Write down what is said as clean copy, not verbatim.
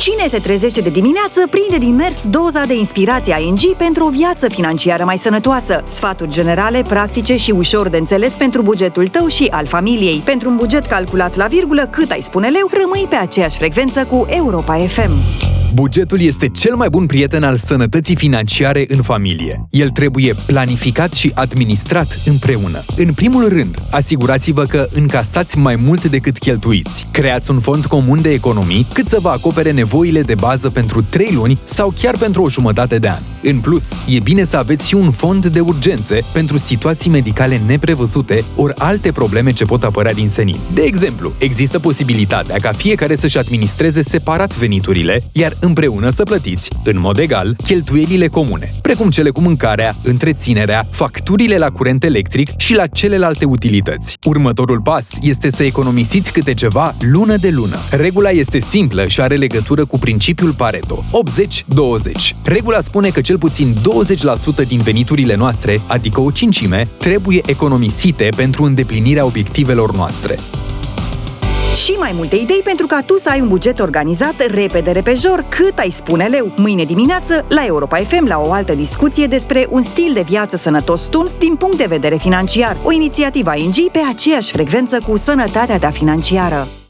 Cine se trezește de dimineață prinde din mers doza de inspirație ING pentru o viață financiară mai sănătoasă. Sfaturi generale, practice și ușor de înțeles pentru bugetul tău și al familiei. Pentru un buget calculat la virgulă, cât ai spune leu, rămâi pe aceeași frecvență cu Europa FM. Bugetul este cel mai bun prieten al sănătății financiare în familie. El trebuie planificat și administrat împreună. În primul rând, asigurați-vă că încasați mai mult decât cheltuiți. Creați un fond comun de economii cât să vă acopere nevoile de bază pentru 3 luni sau chiar pentru o jumătate de an. În plus, e bine să aveți și un fond de urgențe pentru situații medicale neprevăzute ori alte probleme ce pot apărea din senin. De exemplu, există posibilitatea ca fiecare să-și administreze separat veniturile, iar împreună să plătiți, în mod egal, cheltuielile comune, precum cele cu mâncarea, întreținerea, facturile la curent electric și la celelalte utilități. Următorul pas este să economisiți câte ceva lună de lună. Regula este simplă și are legătură cu principiul Pareto, 80-20. Regula spune că cel puțin 20% din veniturile noastre, adică o cincime, trebuie economisite pentru îndeplinirea obiectivelor noastre. Și mai multe idei pentru ca tu să ai un buget organizat repede repejor, cât ai spune leu. Mâine dimineață, la Europa FM, la o altă discuție despre un stil de viață sănătos tun din punct de vedere financiar. O inițiativă ING pe aceeași frecvență cu sănătatea ta financiară.